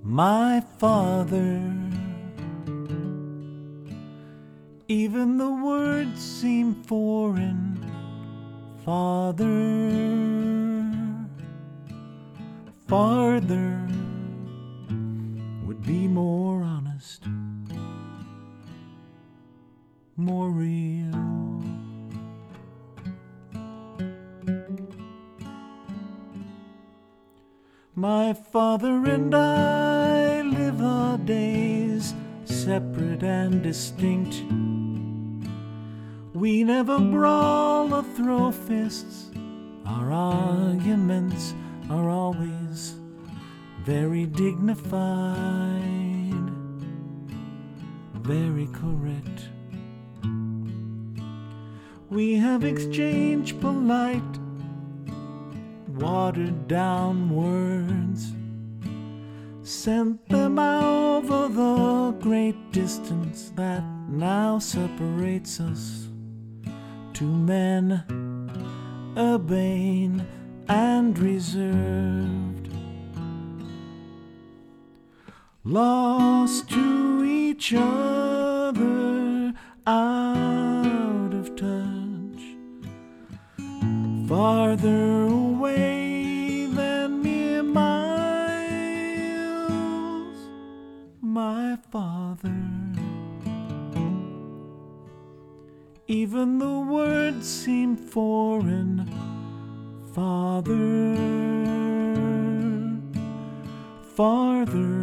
my Father. Even the words seem foreign, Father. Farther would be more honest, more real. My Father and I live our days separate and distinct. We never brawl or throw fists. Our arguments are always very dignified, very correct. We have exchanged polite, watered down words, sent them over the great distance that now separates us. Two men, urbane and reserved, lost to each other, out of touch, farther away than mere miles, my Father. Even the words seem foreign, Father. Farther